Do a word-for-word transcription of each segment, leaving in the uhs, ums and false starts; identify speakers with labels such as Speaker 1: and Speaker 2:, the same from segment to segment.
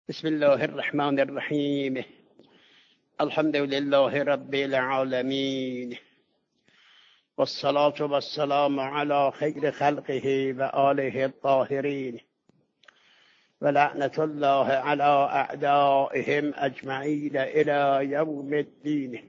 Speaker 1: بسم الله الرحمن الرحیم. الحمد لله رب العالمین والصلاة والسلام على خیر خلقه و آله الطاهرین و لعنت الله على اعدائهم اجمعین الی یوم الدین.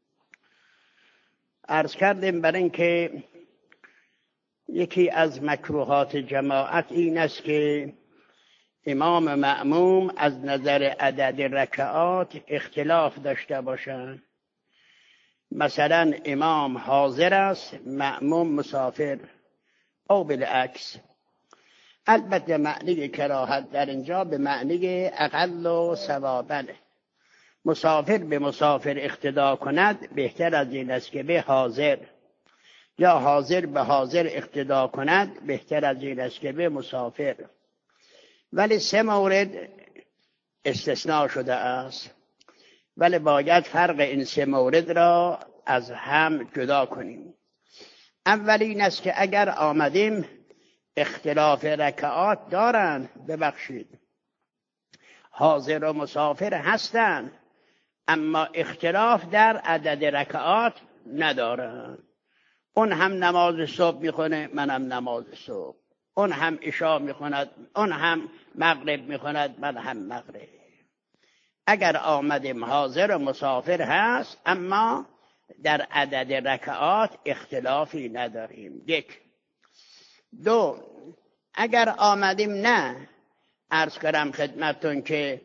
Speaker 1: عرض کردیم بر اینکه یکی از مکروهات جماعت این است که امام مأموم از نظر عدد رکعات اختلاف داشته باشند. مثلا امام حاضر است، مأموم مسافر، او بالعکس. البته معنی کراهت در اینجا به معنی اقل و ثوابن. مسافر به مسافر اقتدا کند بهتر از این است که به حاضر، یا حاضر به حاضر اقتدا کند بهتر از این است که به مسافر. ولی سه مورد استثناء شده است، ولی باید فرق این سه مورد را از هم جدا کنیم. اول این است که اگر آمدیم اختلاف رکعات دارن، ببخشید حاضر و مسافر هستن، اما اختلاف در عدد رکعات ندارن. اون هم نماز صبح میخونه، منم نماز صبح. اون هم عشا میخوند، اون هم مغرب میخوند، من هم مغرب. اگر آمدیم حاضر و مسافر هست، اما در عدد رکعات اختلافی نداریم. یک. دو، اگر آمدیم نه، عرض کردم خدمتون که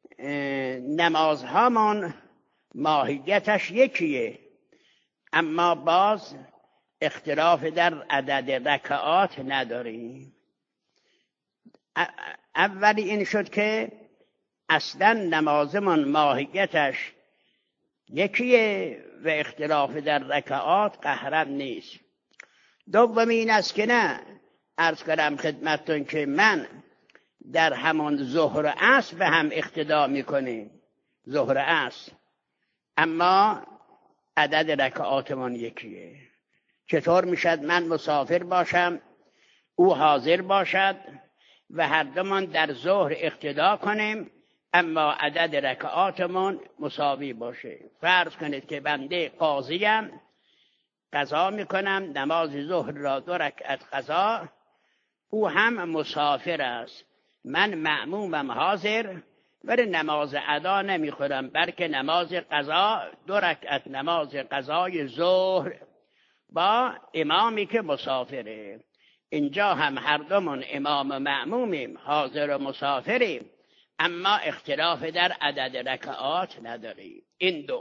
Speaker 1: نمازهامون ماهیتش یکیه، اما باز اختلاف در عدد رکعات نداریم. اولی این شد که اصلا نمازمون ماهیتش یکیه و اختلاف در رکعات قهرم نیست. دومی این است که نه، عرض کردم خدمتتون که من در همون ظهر و عصر به هم اقتدا میکنیم، ظهر و عصر، اما عدد رکعاتمون یکیه. چطور میشد من مسافر باشم، او حاضر باشد و هر دومان در ظهر اقتدا کنیم، اما عدد رکعاتمون مساوی باشه؟ فرض کنید که بنده قاضیم، قضا میکنم نماز ظهر را دو رکعت قضا، او هم مسافر است، من مأمومم حاضر، ولی نماز ادا نمیخورم، بلکه نماز قضا دو رکعت نماز قضای ظهر با امامی که مسافره. اینجا هم هر دومون امام و مأمومیم، حاضر و مسافریم، اما اختلاف در عدد رکعات نداریم. این دو.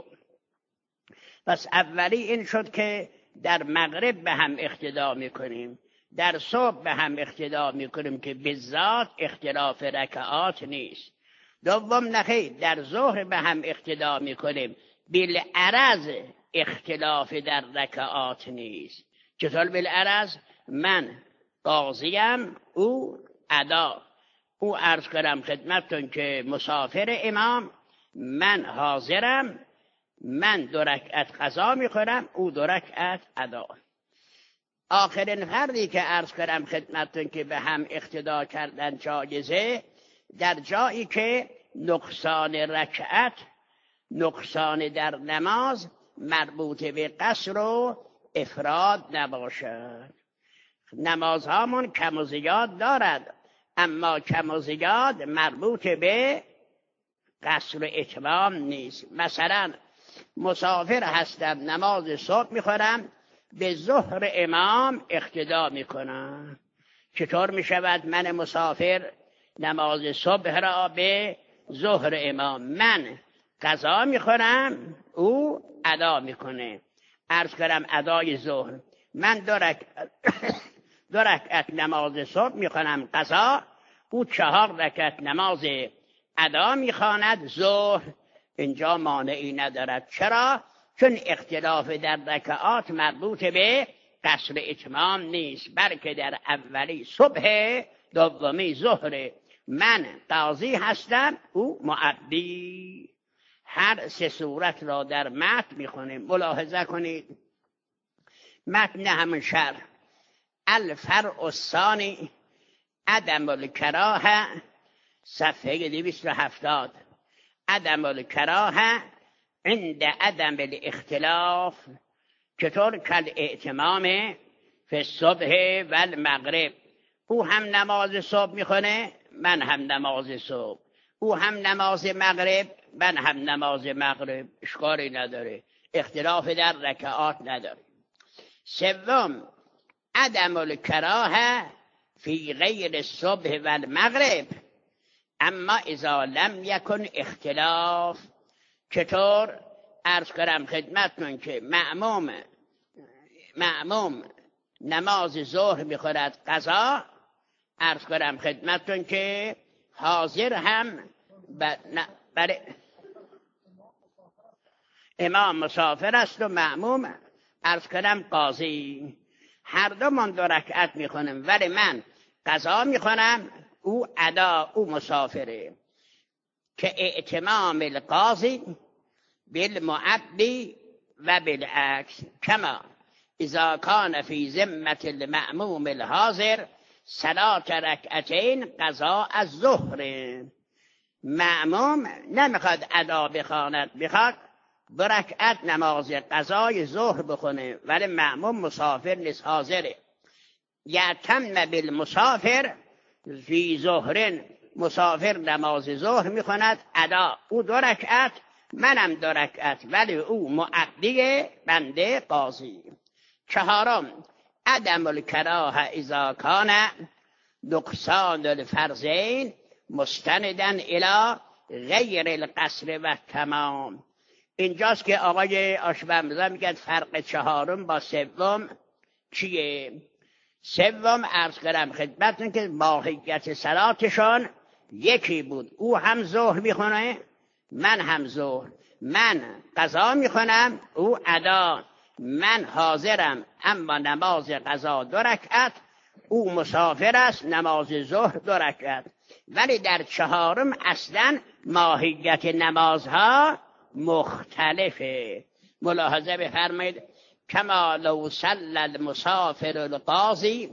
Speaker 1: پس اولی این شد که در مغرب به هم اقتدا میکنیم، در صبح به هم اقتدا میکنیم که بالذات اختلاف رکعات نیست. دوم نخیر، در ظهر به هم اقتدا میکنیم، بالعرض اختلاف در رکعات نیست. چطور بالعرض؟ من قاضیم، او ادا. او عرض کردم خدمتتون که مسافر امام، من حاضرم، من دو رکعت قضا میخورم، او دو رکعت ادا. آخرین فردی که عرض کردم خدمتتون که به هم اقتدا کردن جایزه، در جایی که نقصان رکعت، نقصان در نماز مربوط به قصر و افراد نباشد. نمازهامون کم و زیاد دارد، اما کم و زیاد مربوط به قصر و اتمام نیست. مثلا مسافر هستم، نماز صبح میخورم، به ظهر امام اقتدا میکنم. چطور میشود من مسافر نماز صبح را به ظهر امام، من قضا میخورم، او ادا میکنه. عرض کردم ادای ظهر، من دو رکعت دو رکعت نماز صبح میخوانم قضا، او چهار رکعت نماز ادا میخواند ظهر. اینجا مانعی ندارد. چرا؟ چون اختلاف در رکعات مربوط به قصر اتمام نیست، بلکه در اولی صبح، دومی ظهر. من قاضی هستم، او معدی. هر سه صورت را در متن میخونیم. ملاحظه کنید متن همون شرح. الفرع الثانی عدم الکراهه صفحه دویست و هفتاد. عدم الکراهه عند عدم الاختلاف چطور کل اعتمام فی الصبح و المغرب. او هم نماز صبح میخونه، من هم نماز صبح. او هم نماز مغرب، من هم نماز مغرب. اشکالی نداره، اختلاف در رکعات نداره. سوم عدم الکراهه فی غیر الصبح و المغرب اما اذا لم یکن اختلاف. چطور؟ عرض کنم خدمتتون که معموم معموم نماز ظهر میخورد قضا، عرض کنم خدمتتون که حاضر هم برای امام مسافر است و معموم عرض کنم قاضی. هر دو من دو رکعت میخونم، ولی من قضا میخونم، او ادا، او مسافره. که اعتمام القاضی بالمعدی و بالعکس کما اذا کان فی ذمة المأموم الحاضر صلاة رکعتین قضا الظهر. معموم نمیخواد ادا بخواند، میخواد برکعت نماز قضای ظهر بخونه، ولی معموم مسافر نیست، حاضره. یتم بالمسافر فی ظهر، مسافر نماز ظهر میخواند ادا، او دو رکعت منم دو رکعت، ولی او معدی بنده قاضی. چهارم عدم الکراهه اذا کان نقصان الفرضین مستندا الی غیر القصر و تمام. اینجاست که آقای آشبمزا میگه فرق چهارم با سوم چیه؟ سوم عرض کردم خدمتتون که ماهیت صلاتشان یکی بود، او هم ظهر میخونه، من هم ظهر. من قضا میخونم، او ادا. من حاضرم اما نماز قضا دو رکعت، او مسافر است نماز ظهر دو رکعت. ولی در چهارم اصلا ماهیت نمازها مختلفه. ملاحظه بفرمایید کما لو صلی المسافر القاضی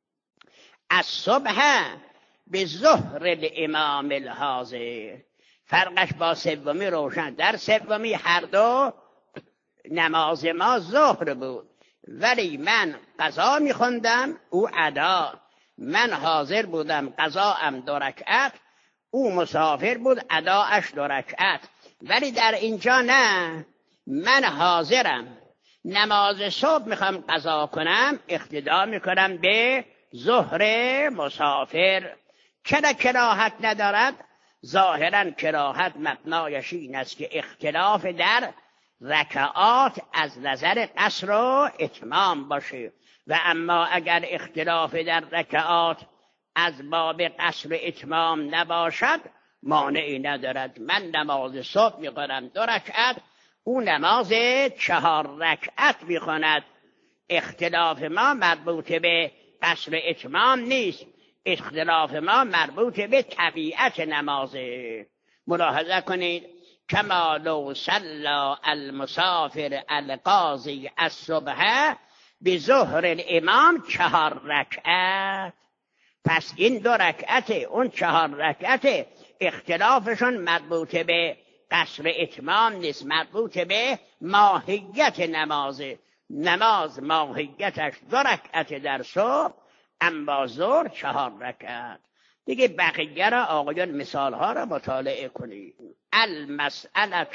Speaker 1: الصبح بظهر الامام الحاضر. فرقش با سومی روشن. در سومی هر دو نماز ما ظهر بود، ولی من قضا میخوندم، او ادا. من حاضر بودم، قضا ام دو رکعت، او مسافر بود، اداش دو رکعت. ولی در اینجا نه، من حاضرم نماز صبح میخوام قضا کنم، اقتدا میکنم به ظهر مسافر. چرا کراهت ندارد؟ ظاهرا کراهت مبنایش این است که اختلاف در رکعات از نظر قصر و اتمام باشه، و اما اگر اختلاف در رکعات از باب قصر و اتمام نباشد مانعی ندارد. من نماز صبح میخونم دو رکعت، او نماز چهار رکعت میخواند. اختلاف ما مربوط به قصر و اتمام نیست، اختلاف ما مربوط به طبیعت نمازه. ملاحظه کنید کما لو صلی المسافر القاضی الصبح بظهر الامام چهار رکعت. پس این دو رکعت، اون چهار رکعت، اختلافشون مربوط به قصر اتمام نیست، مربوط به ماهیت نمازه. نماز ماهیتش دو رکعت در صبح، اما ظهر چهار رکعت. دیگه بقیه را آقایان مثال ها را مطالعه کنید. المسئله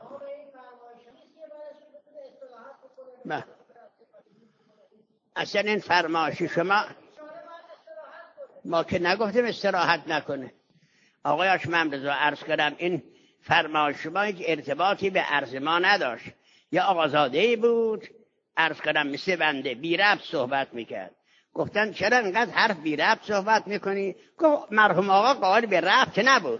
Speaker 1: ما اصلا این فرمایشی شما ما که نگفتیم استراحت نکنه. آقای آشمم رضا عرض کردم این فرمایش شما هیچ ارتباطی به عرض ما نداشت. یا آقازاده‌ای بود عرض کردم مثل بنده بی ربط صحبت میکرد. گفتن چرا اینقدر حرف بی ربط صحبت میکنی؟ گفت مرحوم آقا قائل به ربط نبود.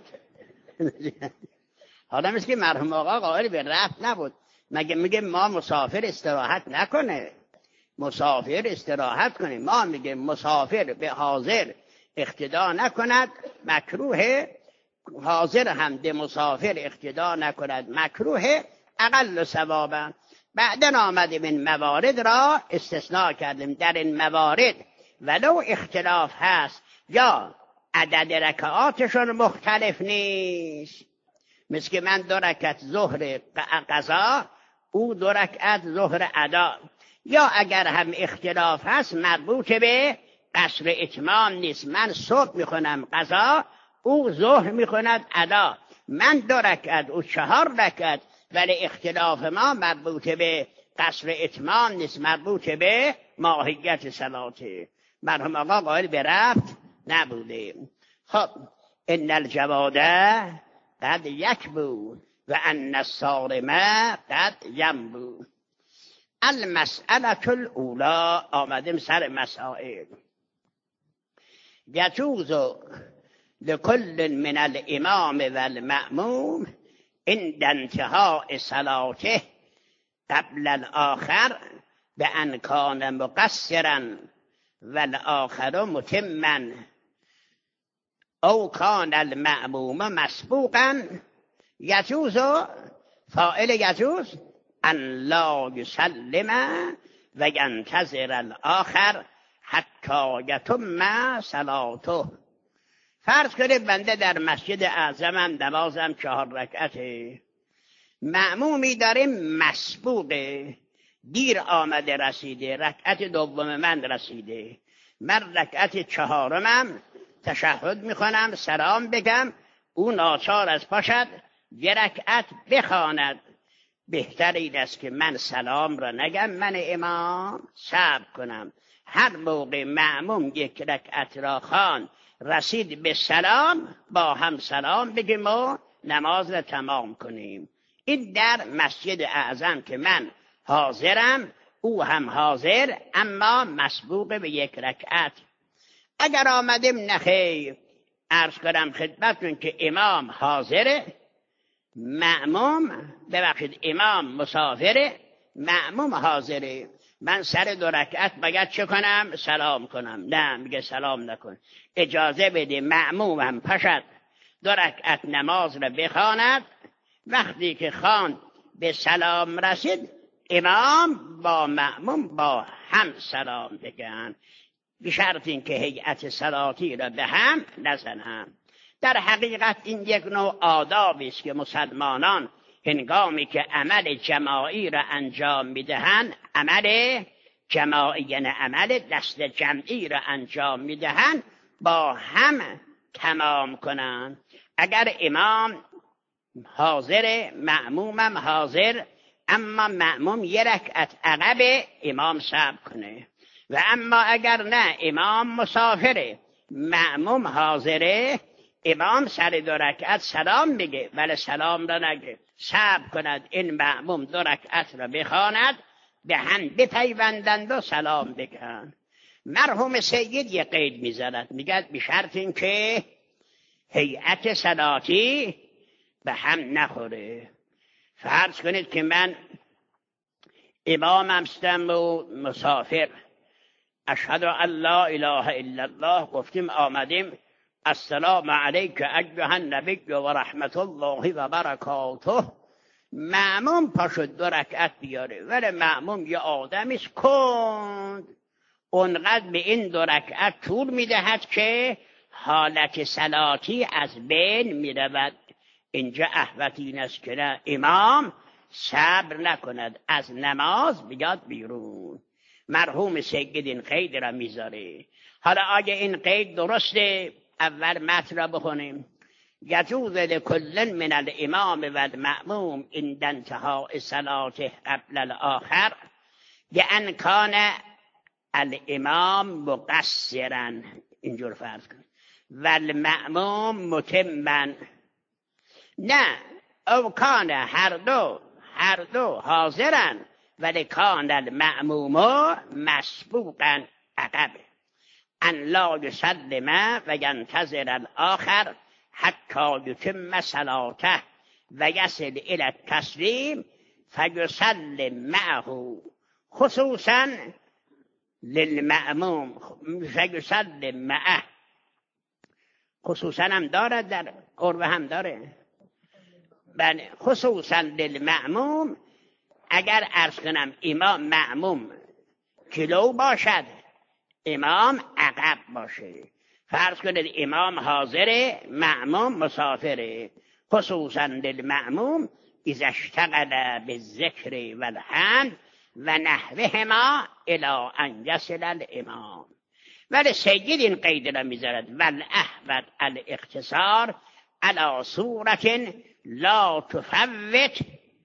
Speaker 1: حالا مثل که مرحوم آقا قائل به ربط نبود. مگه میگه ما مسافر استراحت نکنه؟ مسافر استراحت کنه. ما میگه مسافر به حاضر اقتدا نکند مکروه، حاضر هم به مسافر اقتدا نکند مکروه، اقل ثوابا. بعدن آمدیم این موارد را استثناء کردیم. در این موارد ولو اختلاف هست یا عدد رکعاتشون مختلف نیست. مثل که من دو رکعت ظهر قضا، او دو رکعت ظهر ادا. یا اگر هم اختلاف هست مربوط به قصر اتمام نیست. من صبح میخونم قضا، او ظهر میخوند ادا. من دو رکعت او چهار رکعت، ولی اختلاف ما مربوط به قصر اتمام نیست، مربوط به ماهیت صلاته. مرحوم آقا قائل به رفت نبوده. خب ان الجواده قد یکبو و ان الصارمه قد ینبو. المسئله الاولی، آمدیم سر مسائل. یجوز لكل من الامام والمأموم عند انتهاء صلاته قبل الاخر بأن كان مقصرا والآخر متما او كان المأموم مسبوقا. یجوز، فاعل یجوز، ان لا يسلم و ینتظر الاخر حتی یتم صلاته. فرض کنید بنده در مسجد اعظمم نمازم چهار رکعته، مأمومی داره مسبوقه، دیر آمده رسیده، رکعت دوم من رسیده، من رکعت چهارمم تشهد میخونم سلام بگم، او ناچار از پاشد یه رکعت بخواند. بهتر این است که من سلام را نگم، من امام صبر کنم. هر موقع مأموم یک رکعت را خوان رسید به سلام، با هم سلام بگیم و نماز را تمام کنیم. این در مسجد اعظم که من حاضرم، او هم حاضر، اما مسبوق به یک رکعت. اگر آمدیم نخیر، عرض کنم خدمتتون که امام حاضره، مأموم ببخشید امام مسافره، مأموم حاضره، من سر دو رکعت باید چه کنم؟ سلام کنم. نه، میگه سلام نکن، اجازه بده مأموم هم پشد دو رکعت نماز را بخواند. وقتی که خواند به سلام رسید، امام با مأموم با هم سلام بگن، به شرط این که هیئت صلاتی را به هم نزنن. در حقیقت این یک نوع آدابی است که مسلمانان هنگامی که عمل جماعی را انجام میدهند، عمل جماعی یعنی عمل دست جمعی را انجام میدهند، با هم تمام کنند. اگر امام حاضر، مأمومم حاضر، اما مأموم یه رکعت عقب، امام صبر کنه. و اما اگر نه، امام مسافره، مأموم حاضره، امام سر دو رکعت سلام بگه، ولی سلام را نگه، صبر کند این مأموم دو رکعت را بخواند، به هم بپیوندند و سلام بگن. مرحوم سید یه قید میزند، میگه به شرط این که هیئت صلاتی به هم نخوره. فرض کنید که من امام هستم و مسافر، اشهد ان لا اله الا الله گفتیم، آمدیم السلام علیک ایها النبی و رحمت الله و برکاته. مأموم پاشد دو رکعت بیاره، ولی مأموم یه آدمیست کند، اونقدر به این دو رکعت طول میدهد که حالت صلاتی از بین میرود. اینجا احوط این است که نه، امام صبر نکند، از نماز بیاد بیرون. مرحوم سید این قید را میذاره. حالا آیا این قید درسته؟ اول متن را بخونیم. یجوز لکل من الامام و المأموم عند انتهاء صلاته قبل الاخر بأن کان الامام مقصرا، اینجور فرض کن، و المأموم متما. نه، او کان هر دو هر دو حاضرن، ولی کان المأموم مسبوقا عقب. ان لا یسلم و ینتظر الاخر حتی یتم صلاته و یصل الی التسلیم فیسلم معه، خصوصا للمأموم، فیسلم معه، خصوصا هم دارد، در قرب هم داره، بله، خصوصا للمأموم. اگر عرض کنم امام مأموم جلو باشد، امام عقب باشه، فرض کنید امام حاضره، مأموم مسافره. خصوصا للمأموم اذا اشتغل بالذکر والحمد و نحوهما الی ان یصل الامام. ولی سید این قید را میذارد والاحوط الاقتصار علی صورت لا تفوت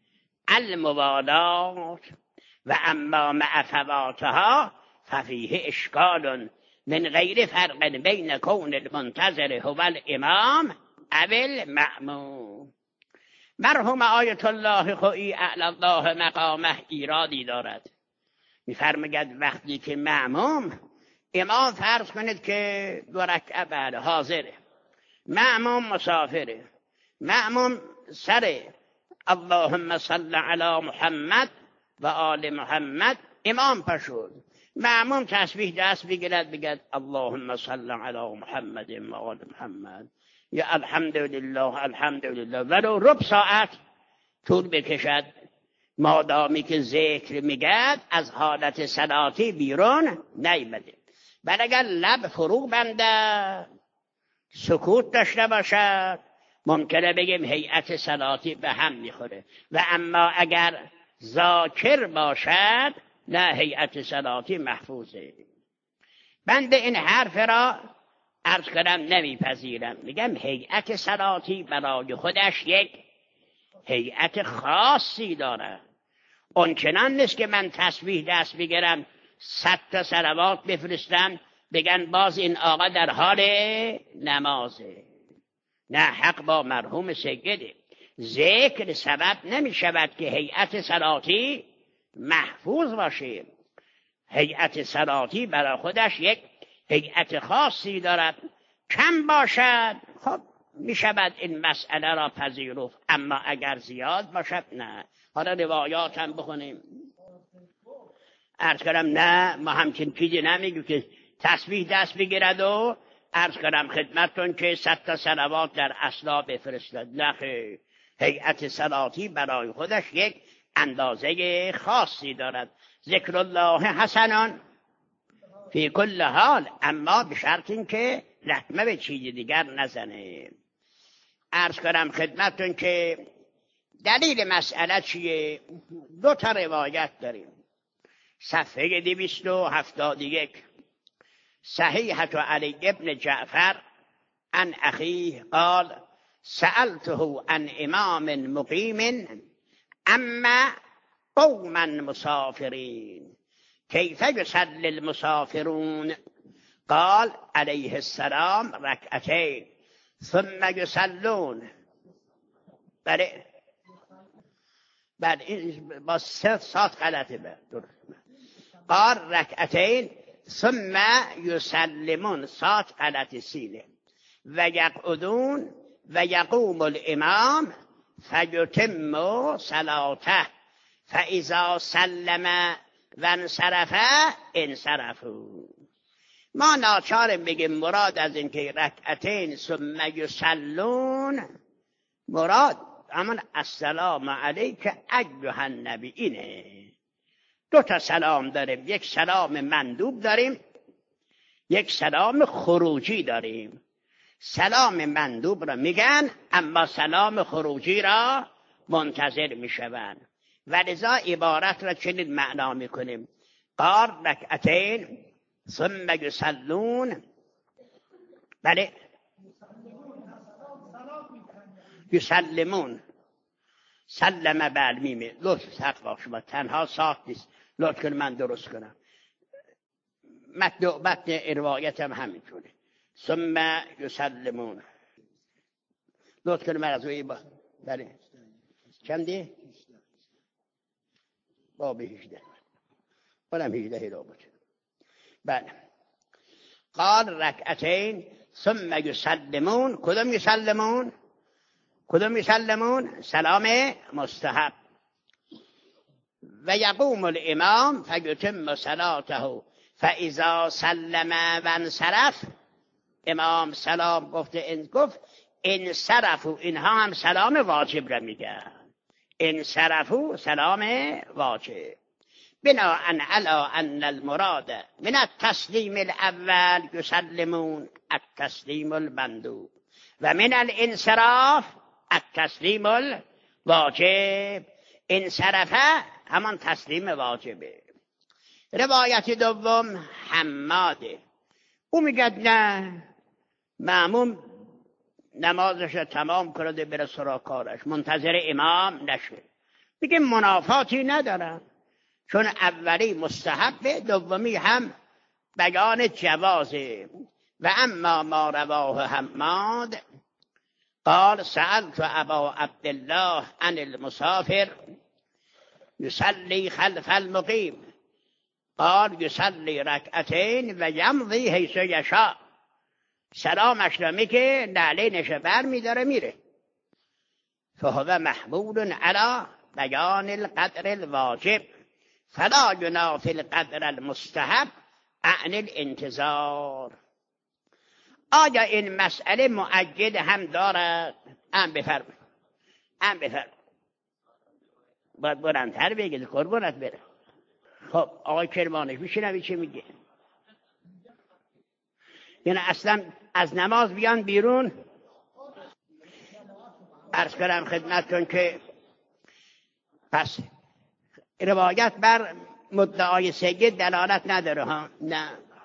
Speaker 1: الموالات و اما مع فواتها ففیه اشکال من غیر فرق بین کون المنتظر هو الامام او المأموم. مرحوم آیت الله خویی اعلی الله مقامه ایرادی دارد، میفرماید وقتی که مأموم، امام فرض کنید که دو رکعه بعد حاضره، مأموم مسافره، مأموم سر اللهم صل علی محمد و آل محمد امام پشود، مأموم تسبیح دست بگیرد بگد اللهم صل علی محمد و آل محمد یا الحمدلله الحمدلله، ولو ربع ساعت طول بکشد، مادامی که ذکر میگد از حالت صلاتی بیرون نیامده. بل اگر لب فرو بنده، سکوت داشته باشد، ممکنه بگیم هیئت صلاتی به هم میخوره. و اما اگر ذاکر باشد نه، هیئت صلاتی محفوظه. بنده این حرف را عرض کنم نمیپذیرم، میگم هیئت صلاتی برای خودش یک هیئت خاصی داره. اون چنان نیست که من تسبیح دست بگیرم صد تا صلوات بفرستم بگن باز این آقا در حال نمازه. نه، حق با مرحوم سیده. ذکر سبب نمی شود که هیئت صلاتی محفوظ باشه. هیئت صلاتی برای خودش یک هیئت خاصی دارد. کم باشد خب می شود این مسئله را پذیرفت، اما اگر زیاد باشد نه. حالا روایات هم بخونیم. عرض کنم نه، ما همچین چیزی نمیگیم که تسبیح دست بگیرد و عرض کنم خدمتتون که صد تا صلوات در اصلا بفرستد. نه، هیئت صلاتی برای خودش یک اندازه خاصی دارد. ذکر الله حسنان فی کل حال، اما به شرط این که لطمه به چیز دیگر نزنه. عرض کنم خدمتتون که دلیل مسئله چیه؟ دو تا روایت داریم. صفحه دویست و هفتاد و یک، صحیحة علی ابن جعفر عن اخیه قال سألته عن امام مقیم اما قوما مسافرین کیف یصلی المسافرون قال علیه السلام رکعتین ثم یصلون. بله بله این با سه سات غلطه. به قال رکعتین ثم یسلمون، سات غلط سینه. و یقعدون و یقوم الامام فیتم صلاته فاذا سلم و انصرف انصرفوا. ما ناچار بگیم مراد از این که رکعتین ثم یسلون، مراد اما السلام علیک ایها النبی اینه. دو تا سلام داریم، یک سلام مندوب داریم، یک سلام خروجی داریم. سلام مندوب را میگن، اما سلام خروجی را منتظر میشوند. و لذا عبارت را چنین معنا میکنیم قال رکعتین ثم یصلون. بله یسلمون، سلم بل میمه. لطف حق با شما، تنها ساعت نیست، لطف کن من درست کنم. متن متن روایت هم همینطوره. ثم یسلمون. لطف کن من از روی با بله چندی؟ باب هجده بلم هجده را بود. بله قال رکعتین ثم یسلمون. کدوم یسلمون؟ کدوم یسلمون؟ سلام مستحب. و یقوم الامام فیتم صلاته فاذا سلم و انصرف. امام سلام گفته این گفت انصرفوا، اینها هم سلام واجب را میگن. انصرفوا سلام واجب. بناء على ان المراد من التسلیم الاول یسلمون التسلیم المندوب و من الانصراف التسلیم الواجب. انصرفه همان تسلیم واجبه. روایت دوم حماده، او میگه نه، مأموم نمازش رو تمام کرده بره سراغ کارش، منتظر امام نشه. میگه منافاتی ندارم، چون اولی مستحبه، دومی هم بیان جوازه. و اما ما رواه حماد قال سألت ابا عبدالله عن المسافر یصلی خلف المقیم قال یصلی رکعتین و یمضی حیث یشاء. سلامش را میگه، نعلینش بر میداره میره. فهو محمول علی بیان القدر الواجب فلا ینافی القدر المستحب عن الانتظار. آیا این مسئله مؤید هم دارد؟ هم بفرمایید، هم بفرمایید. باید بلندتر بگید، قربونت بره. خب آقای کرمانش میشنوی چی میگه؟ یعنی اصلا از نماز بیان بیرون. عرض کنم خدمتتون که پس روایت بر مدعای سید دلالت نداره ها. نه،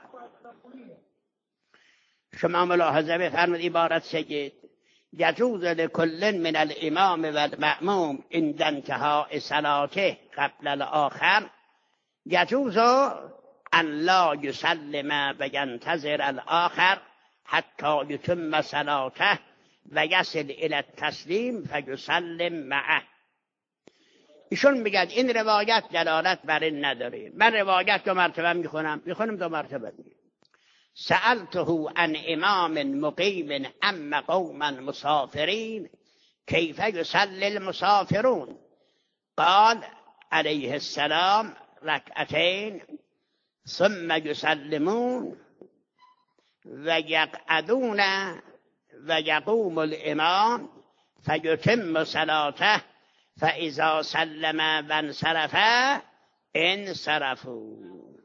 Speaker 1: شما ملاحظه بفرمایید عبارت سید یجوز لکل من الامام و المأموم عند انتهاء صلاته قبل الاخر یجوز ان لا یسلم و ینتظر الاخر حتی یتم صلاته و یصل الی التسلیم فیسلم معه. ایشون میگن این روایت دلالت بر این نداره. من روایت دو مرتبه میخونم میخونم دو مرتبه میگم سألته عن امام مقیم اما قوما مسافرین کیف یصلی المسافرون قال علیه السلام رکعتین ثم یسلمون و یقعدون و یقوم الامام فیتم صلاته فاذا سلم و انصرف انصرفوا.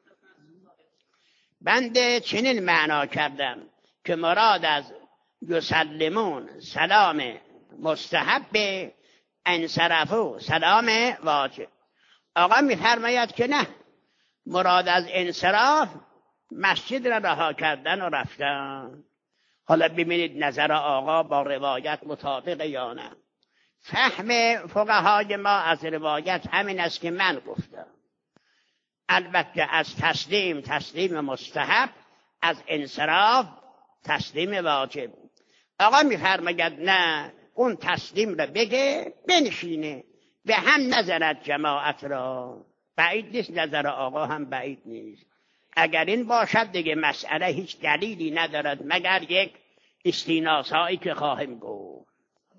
Speaker 1: بنده چنین معنا کردم که مراد از یسلمون سلام مستحب، انصرفوا سلام واجب. آقا میفرماید که نه، مراد از انصراف مسجد را رها کردن و رفتن. حالا ببینید نظر آقا با روایت مطابق یا نه. فهم فقهای ما از روایت همین است که من گفتم. البته از تسلیم تسلیم مستحب، از انصراف تسلیم واجب. آقا میفرماید نه، اون تسلیم را بگه بنشینه، به هم نظرت جماعت را. بعید نیست، نظر آقا هم بعید نیست. اگر این باشد دیگه مسئله هیچ دلیلی ندارد مگر یک استیناس هایی که خواهیم گفت.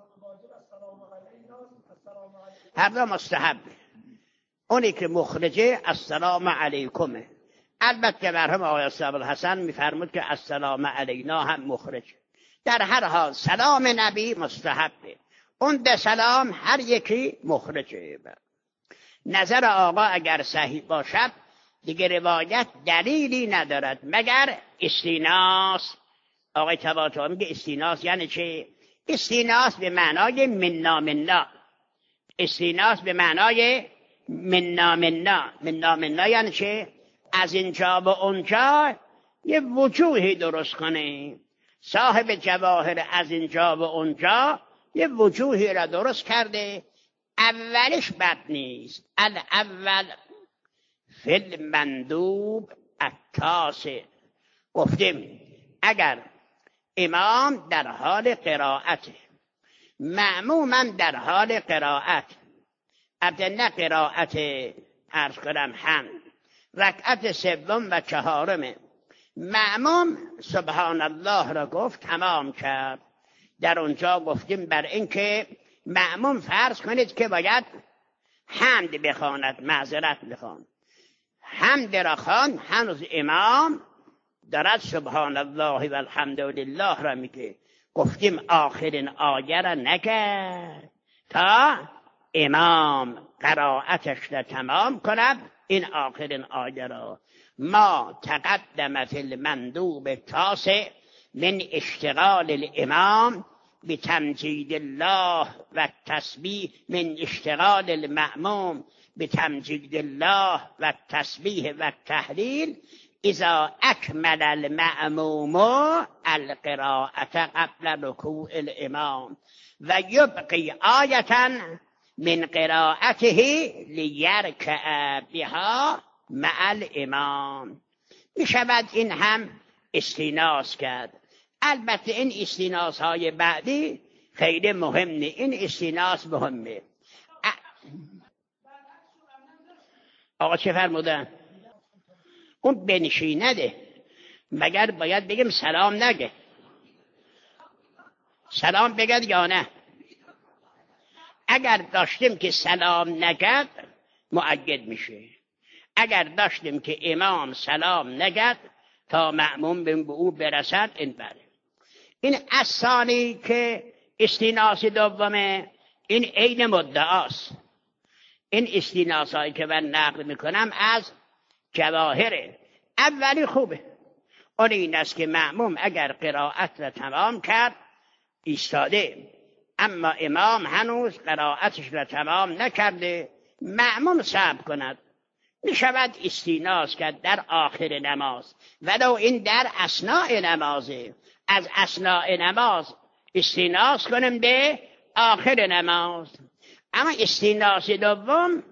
Speaker 1: هر دو مستحب. اونی که مخرجه السلام علیکمه. البته مرحوم آقای ابوالحسن میفرمود که السلام علینا هم مخرجه. در هر حال سلام نبی مستحبه، اون ده سلام هر یکی مخرجه. نظر آقا اگر صحیح باشد دیگه روایت دلیلی ندارد مگر استیناس. آقای طباطبایی میگه استیناس یعنی چه؟ استیناس به معنای منا منا. استیناس به معنای منا منا. منا منا یعنی چه؟ از اینجا و اونجا یه وجوهی درست کنه. صاحب جواهر از اینجا و اونجا یه وجوهی را درست کرده. اولش بد نیست. الاول فی المندوب التاسع. گفتیم اگر امام در حال قرائت، مأموم در حال قرائت، البته نه قرائت عرض کنم هم، رکعت سوم و چهارم، مأموم سبحان الله را گفت تمام کرد. در اونجا گفتیم بر این که مأموم فرض کنید که باید حمد بخواند، معذرت بخواند، حمد را خواند، هنوز امام دارد سبحان الله و الحمد لله را میگه. گفتیم آخرین آیه را نگرد تا امام قرائتش را تمام کند این آخرین آیه را ما تقدمت المندوب تاسع من اشتغال الامام بتمجید الله و تسبیح من اشتغال المأموم بتمجید الله و تسبیح و تهلیل اذا اکمل المأموم القراءة قبل رکوع الامام و یبقی آیة من قراءته لیرکع بها مع الامام. می شود این هم استیناس کرد. البته این استیناس های بعدی خیلی مهمه، این استیناس مهمه. آقا چه فرمودن؟ اون بنشینده مگر باید بگیم سلام نگه؟ سلام بگد یا نه؟ اگر داشتیم که سلام نگد مؤکد میشه، اگر داشتیم که امام سلام نگد تا مأموم به او برسد این بره. این اصانی که استیناس دومه این عین مدعاست. این استیناس هایی که من نقل میکنم از جواهره. اولی خوبه، اون این است که مأموم اگر قرائت را تمام کرد ایستاده، اما امام هنوز قرائتش را تمام نکرده، مأموم صبر کند. می شود استیناس کرد در آخر نماز، ولو این در اثناء نمازه. از اثناء نماز استیناس کنیم به آخر نماز. اما استیناس دوم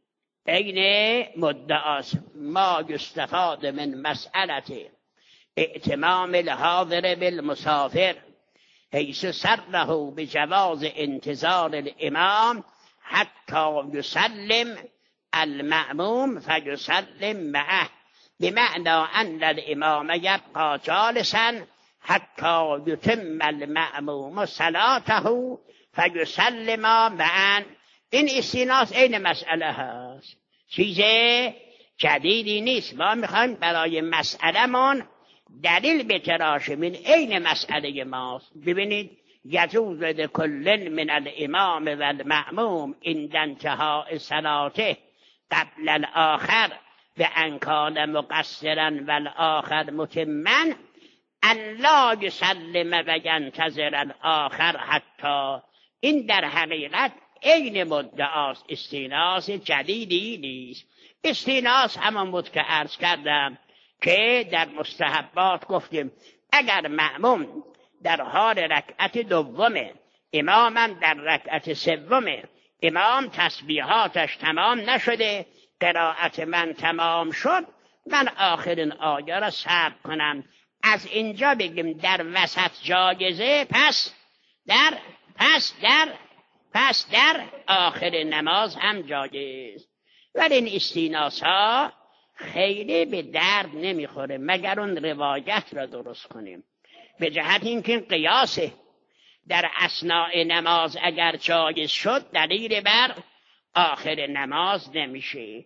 Speaker 1: عین مدعاست. ما یستفاد من مسئله ائتمام الحاضر بالمسافر حیث سره بجواز انتظار الامام حتی یسلم المأموم فیسلم معه، بمعنى ان الامام یبقى جالسا حتی یتم المأموم صلاته فیسلم معا. این استیناس عین مسئله هست، چیز جدیدی نیست. ما میخوایم برای مسئله من دلیل بتراشیم، این عین مسئله ماست. ببینید یجوز لکل من الامام و المأموم عند انتهاء صلاته قبل الاخر به ان کان مقصرا و الاخر متما ان لا یسلم و ینتظر الاخر حتی. این در حقیقت عین مدعاست، استیناس جدیدی نیست. استیناس همان بود که عرض کردم که در مستحبات گفتیم اگر مأموم در حال رکعت دومه، امامم در رکعت سومه، امام تسبیحاتش تمام نشده، قرائت من تمام شد، من آخرین آیه را صبر کنم. از اینجا بگیم در وسط جایزه، پس در پس در پس در آخر نماز هم جایز. ولی این استیناس ها خیلی به درد نمیخوره مگر اون روایت را درست کنیم. به جهت اینکه این قیاسه، در اثناء نماز اگر جایز شد دلیل بر آخر نماز نمیشه.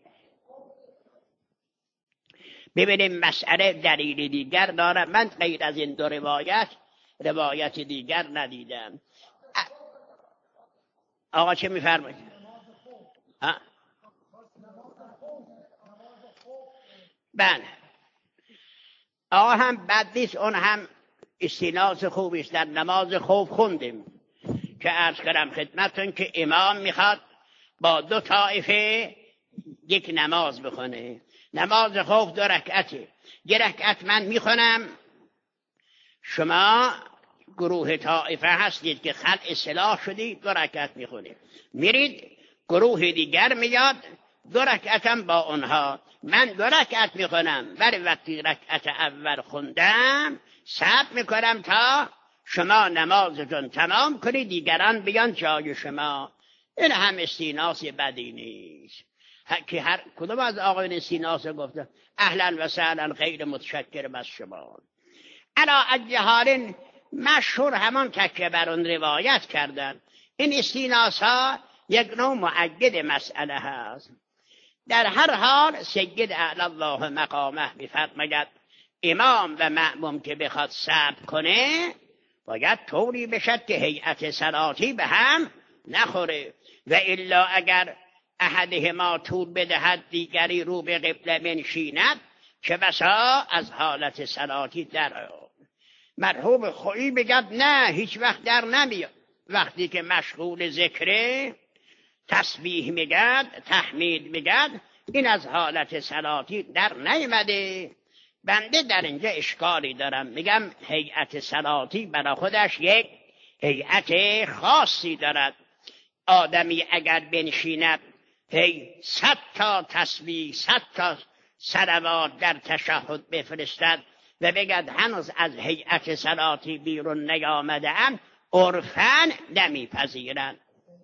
Speaker 1: ببینیم مسئله دلیل دیگر داره. من غیر از این دو روایت روایت دیگر ندیدم. آقا چه میفرمایید؟ بله آقا هم بد نیست، اون هم استیناس خوبی است. در نماز خوف خوندیم که عرض کردم خدمتتون که امام میخواد با دو طایفه یک نماز بخونه. نماز خوف دو رکعته، یک رکعت من میخونم، شما گروه طائفه هستید که خلع سلاح شدید، دو رکعت میخونید. میرید گروه دیگر میاد دو رکعتم با اونها، من دو رکعت میخونم، ولی وقتی رکعت اول خوندم صبر میکنم تا شما نمازتون تمام کنید، دیگران بیان جای شما. این هم استیناس بدی نیست که هر کدوم از آقایون استیناس گفته اهلا و سهلا، خیلی متشکرم از شما. علا اجهارین مشهور همون تکه بر اون روایت کردن. این استیناس ها یک نوع مؤکد مسئله هست. در هر حال سید اعلی الله مقامه میفرماید امام و مأموم که بخواد صبر کنه باید طوری بشد که هیئت صلاتی به هم نخوره، و الا اگر احدهما طول بدهد دیگری رو به قبله بنشیند که بسا از حالت صلاتی در مرحوم خویی بگد نه هیچ وقت در نمیاد. وقتی که مشغول ذکره تسبیح میگد تحمید میگد این از حالت صلاتی در نیامده. بنده در اینجا اشکالی دارم، میگم هیئت صلاتی برای خودش یک هیئت خاصی دارد. آدمی اگر بنشیند هی صد تا تسبیح صد تا صلوات در تشهد بفرستد و بگد هنوز از هیئت صلاتی بیرون نیامده ام، عرفاً نمیپذیرند.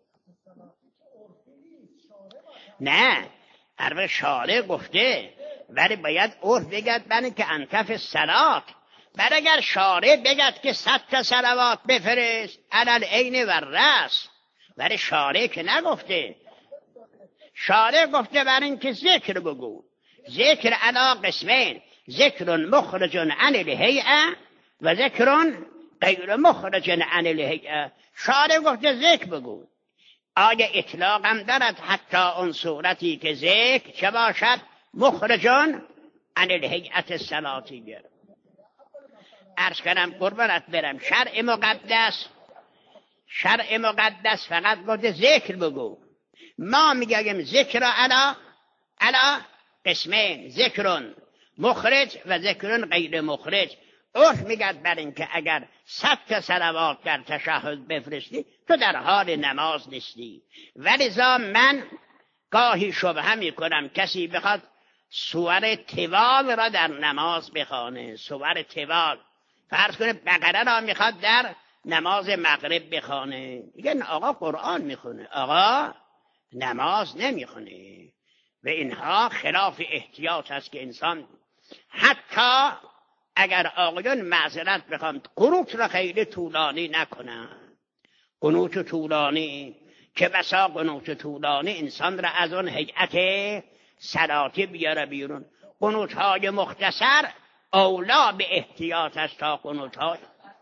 Speaker 1: نه عرف شارع گفته ولی باید عرف بگد برای که انکف صلات. بر اگر شارع بگد که صد تا صلوات بفرست علل عین و رأس، ولی شارع که نگفته. شارع گفته برای این که ذکر بگو. ذکر علی قسمین، ذکر مخرج عن الهیئه و ذکر غیر مخرج عن الهیئه. شارع گفته ذکر بگو. آیا اطلاق هم دارد حتی اون صورتی که ذکر چه باشد مخرج عن الهیئه صلاتیه. عرض کنم قربانت برم شرع مقدس شرع مقدس فقط گفته ذکر بگو. ما میگیم ذکر علا علا قسمین، ذکر مخرج و ذکر غیر مخرج. عرف میگد بر این که اگر صد تا صلوات در تشهد بفرستی تو در حال نماز نیستی. ولذا من گاهی شبهه میکنم کسی بخواد سور طوال را در نماز بخوانه، سور طوال فرض کنه بقره را میخواد در نماز مغرب بخوانه، میگن آقا قرآن میخونه، آقا نماز نمیخونه. و اینها خلاف احتیاط است که انسان حتی اگر آقایان معذرت بخوام قنوت را خیلی طولانی نکنن. قنوت طولانی که بسا قنوت طولانی انسان را از اون هیئت صلاتی بیاره بیرون. قنوت های مختصر اولا به احتیاط است تا قنوت های.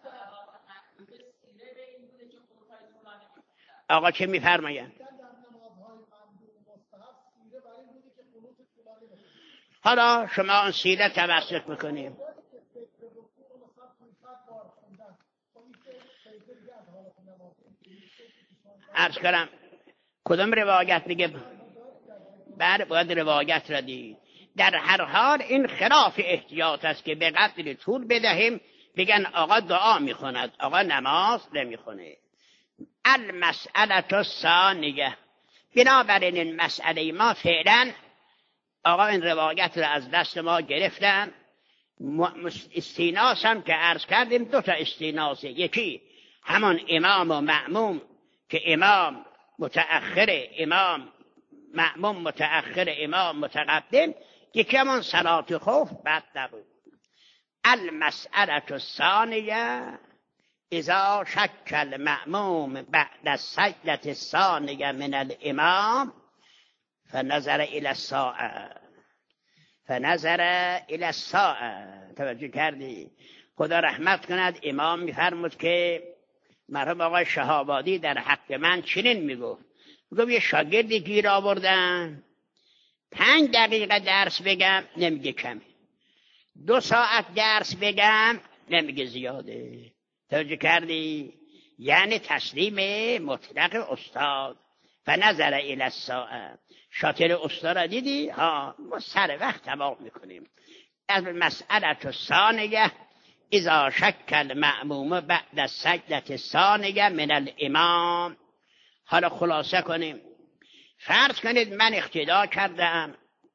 Speaker 1: آقا چه میفرماید؟ حالا شما اون سیره توسط میکنیم. عرض کنم کدام روایت میگه؟ بله باید روایت را دید. در هر حال این خلاف احتیاط است که به قدر طول بدهیم بگن آقا دعا میخوند، آقا نماز نمیخونه. المسئله الثانیه، بنابراین این مسئله ما فعلا آقا این روایت را از دست ما گرفتن. استیناس هم که عرض کردیم دو تا استیناسه، یکی همون امام و مأموم که امام متأخر امام مأموم متأخر امام متقدم، یکی همون صلات خوف بعد نبود. المسئله الثانیه اذا شک المأموم بعد السجدة الثانیه من الامام فنظر الى الساعه فنظر الى الساعه. توجه کردی؟ خدا رحمت کند امام میفرمود که مرحوم آقای شهابادی در حق من چنین میگفت، میگفت یه شاگردی گیر آوردن، پنج دقیقه درس بگم نمیگه کمه، دو ساعت درس بگم نمیگه زیاده. توجه کردی؟ یعنی تسلیم مطلق استاد. فنظر الی الساعه، شاطر استاد را دیدی؟ ها ما سر وقت تمام میکنیم. از مسئله الثانیه اذا شک المأموم بعد السجدة الثانیه من الامام. حالا خلاصه کنیم. فرض کنید من اقتدا کردم،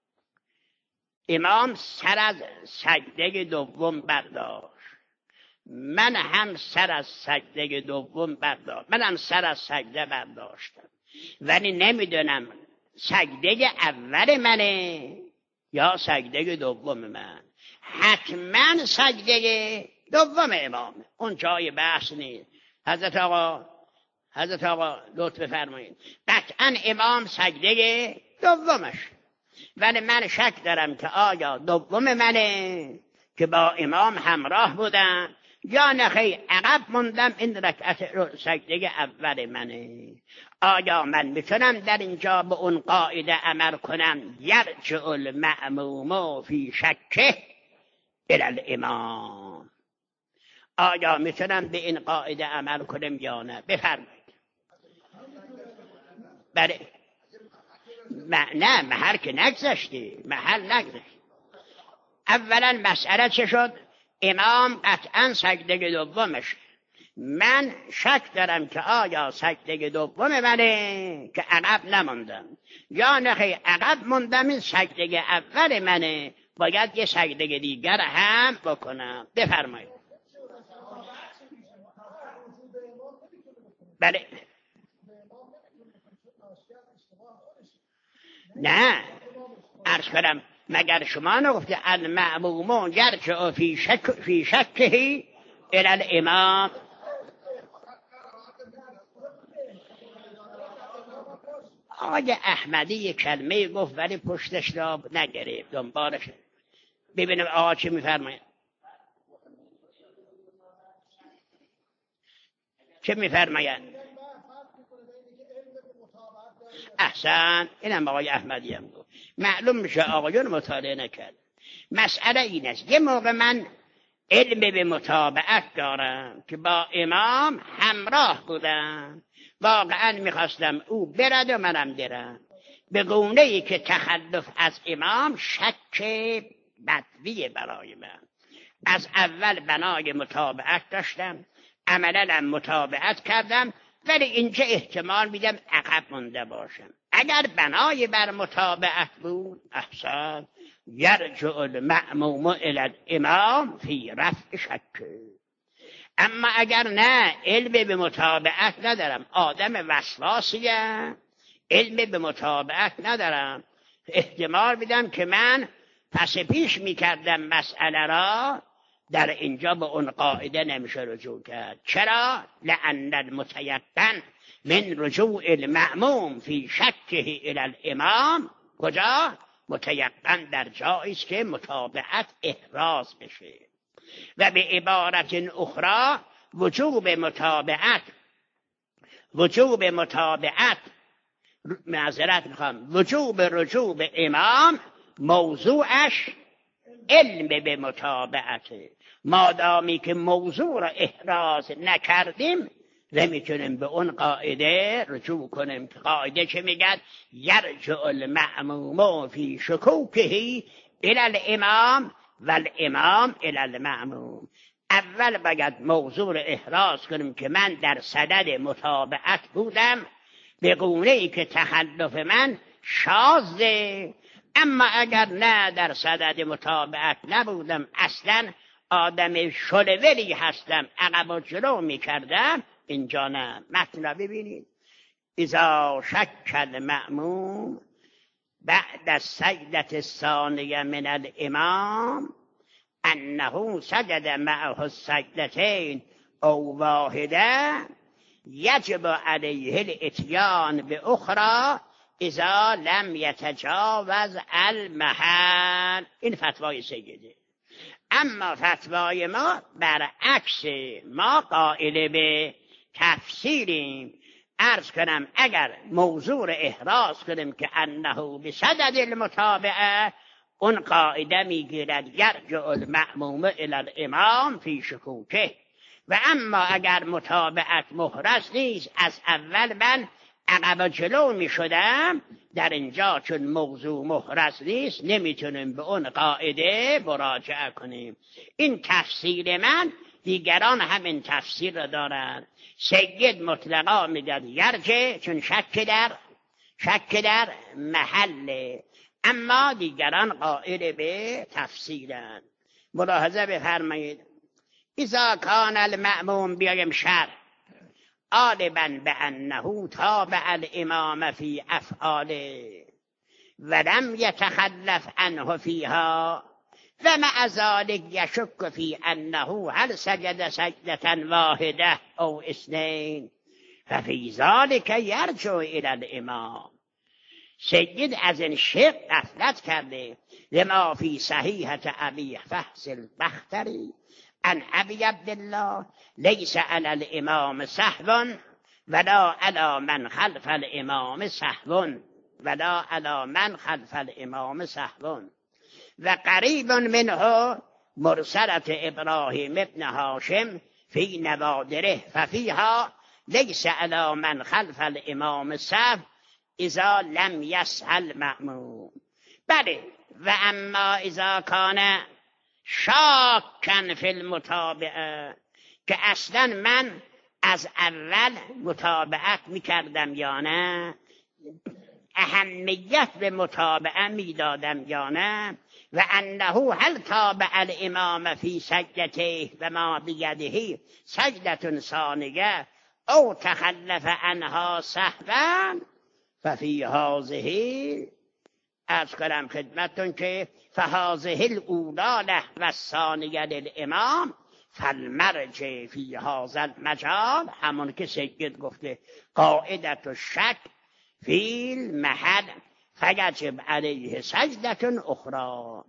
Speaker 1: امام سر از سجده دوم برداشت، من هم سر از سجده دوم برداشت، من هم سر از سجده برداشتم، ولی نمیدونم سجده اول منه یا سجده دوم من. حتما سجده دوم امامه، اون جای بحث نیست. حضرت آقا حضرت آقا لطف فرمایید، قطعا امام سجده دومش، ولی من شک دارم که آیا دوم منه که با امام همراه بودن یا نخی عقب موندم، این رکعت سجده اول منه. آیا من میتونم در اینجا به اون قاعده عمل کنم یرجع المأموم فی شکه الی الامام؟ آیا میتونم به این قاعده عمل کنم یا نه؟ بفرمایید. بله. نه محل که نگذاشتی، محل نگذاشتی. اولا مسئله چه شد؟ امام قطعا سجده دومش، من شک دارم که آیا سجده دوم منه که عقب نموندم یا نه عقب موندم، این سجده اول منه، باید یه سجده دیگر هم بکنم. بفرمایید. بله. نه عرض کنم مگر شما نگفته المأموم یرجع فی شک فی شکه الی الامام؟ آقای احمدی یک کلمه گفت ولی پشتش را نگرفت، دنبالش. ببینیم آقا چه میفرماید. چه میفرماید؟ احسن، اینم آقای احمدی هم گفت. معلوم میشه آقایون مطالعه نکرد. مسئله این است، یه موقع من علم به متابعت دارم که با امام همراه بودم، واقعا میخواستم او برد و منم برم، به گونه ای که تخلف از امام شک بدوی برای من. از اول بنای متابعت داشتم، عملا متابعت کردم، ولی اینجا احتمال میدم عقب مونده باشم. اگر بنای بر متابعت بود احسن، یرجع المأموم الی الامام فی رفع شک. اما اگر نه، علم به متابعت ندارم، آدم وسواسیم، علم به متابعت ندارم، احتمال میدم که من پس پیش میکردم مسئله را، در اینجا به اون قاعده نمیشه رجوع کرد. چرا؟ لأن المتیقن من رجوع المأموم فی شکه الی الامام، کجا؟ متیقن در جایی است که متابعت احراز بشه. و به عبارت اخرى وجوب متابعت وجوب متابعت معذرت میخوام وجوب رجوع به امام موضوعش علم به متابعته. مادامی که موضوع را احراز نکردیم نمیتونیم به اون قاعده رجوع کنیم. قاعده چه میگه؟ یرجع المأموم فی شکوکه الی الامام و الامام الی المأموم. اول باید موضوع را احراز کنیم که من در صدد متابعت بودم، به گونه ای که تخلف من شاذه. اما اگر نه در صدد متابعت نبودم، اصلا آدم شلولی هستم، عقب و جلو میکردم، اینجا نه. متن را ببینید. اذا شک المأموم بعد السجدة الثانية من الامام انه سجد معه السجدتين او واحده یجب علیه الاتیان باخرى اذا لم یتجاوز المحل. این فتوای سیده. اما فتوای ما برعکس، ما قائل به تفسیریم. عرض کنم اگر موضوع احراز کنیم که انه بصدد المتابعه، اون قاعده میگیرد یرجع المأموم الی الامام فی شکوکه. و اما اگر متابعت محرز نیست، از اول من عقب جلو می شدم، در اینجا چون موضوع محرز نیست نمیتونیم به اون قاعده مراجعه کنیم. این تفسیر من، دیگران همین تفسیر را دارند. سید مطلقا میگه یرجع چون شک در شک در محله، اما دیگران قائل به تفسیرند. ملاحظه بفرمایید. اذا کان المأموم، بیایم شرح، غالبا بأنه تابع الامام فی افعاله ولم یتخلف عنه فیها و مع ذلك یشک فی انه هل سجد سجدة واحده او اثنین ففی ذلك یرجع الی الامام. سید از این شق غفلت کرده. لما فی صحیحة ابی فحص البختری عن ابی عبدالله لیس علی الامام سهو ولا علی من خلف الامام سهو ولا علی من خلف الامام سهو و قریب منه مرسلت ابراهیم ابن هاشم فی نوادره ففیها لیس علی من خلف الامام سهو اذا لم یسأل مأموم. بله و اما اذا کان شاکن فی المتابعه، که اصلا من از اول متابعت میکردم یا نه، اهمیت به متابعه میدادم یا نه، و انه هل تابع الامام فی سجدته و ما بیده سجدة ثانیه او تخلف عنها سهوا ففی هذه، از کنم خدمتون که فهذه الاولی له و الثانیه للامام فالمرجع فی هذا المجال، همون که سید گفته قاعدت الشک فی المحل فیجب علیه سجدة اخرى.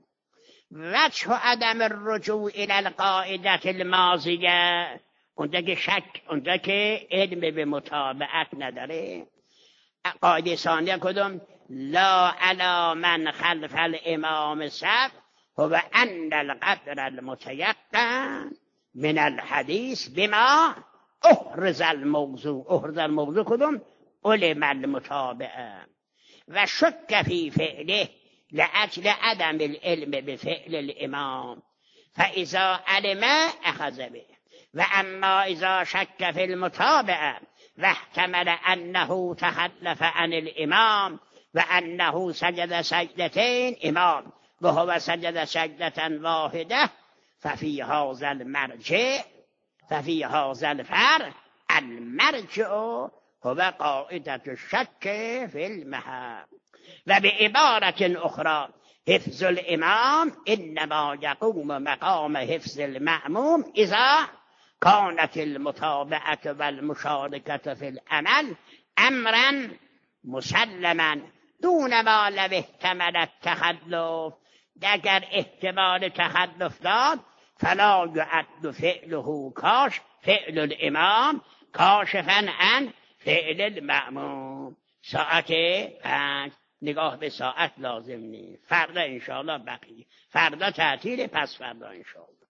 Speaker 1: وجه عدم الرجوع الى القاعدة الماضیه، اونجا که شک، اونجا که علم به متابعت نداره. قاعده ثانیه کدوم؟ لا علی من خلف الامام سهو هو ان القدر المتيقن من الحديث بما احرز الموضوع. احرز الموضوع کدوم؟ علم المتابعه. و شک فی فعله لأجل عدم العلم بفعل الامام فاذا علم اخذ به. و اما اذا شک فی المتابعه و احتمل انه تخلف عن الامام و انه سجد سجدتين امام و هو سجد سجدة واحده ففي هذا المرجع ففي هذا الفرع المرجع هو قاعدة الشك في المحل. و بعبارة اخرى حفظ الامام انما يقوم مقام حفظ المأموم اذا كانت المتابعة والمشاركة في العمل امرا مسلما دون ما لو احتمل التخلف. اگر احتمال تخلف داد فلا يعد فعله کاش فعل الامام کاشفا عن فعل المأموم. ساعت پنج نگاه به ساعت لازم نیست. فردا انشاءالله بقیه. فردا تعطیل، پس فردا انشاءالله.